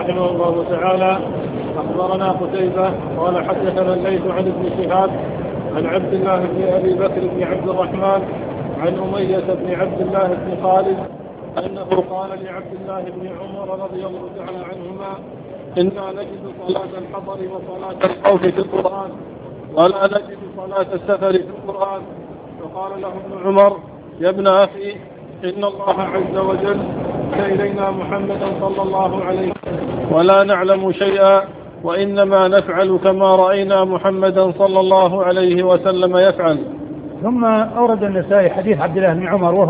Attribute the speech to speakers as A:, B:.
A: رحمه الله تعالى أخبرنا قتيبة قال حدثنا الليث عن ابن شهاب عن عبد الله بن أبي بكر بن عبد الرحمن عن أمية بن عبد الله بن خالد أنه قال لعبد الله بن عمر رضي الله تعالى عنهما إنا نجد صلاة الحضر وصلاة الخوف في القرآن ولا نجد صلاة السفر في القرآن. فقال له ابن عمر يا ابن أخي إن الله عز وجل إلينا محمدا صلى الله عليه وسلم ولا نعلم شيئا وإنما نفعل كما رأينا محمدا صلى الله عليه وسلم يفعل.
B: ثم أورد النسائي حديث عبد الله بن عمر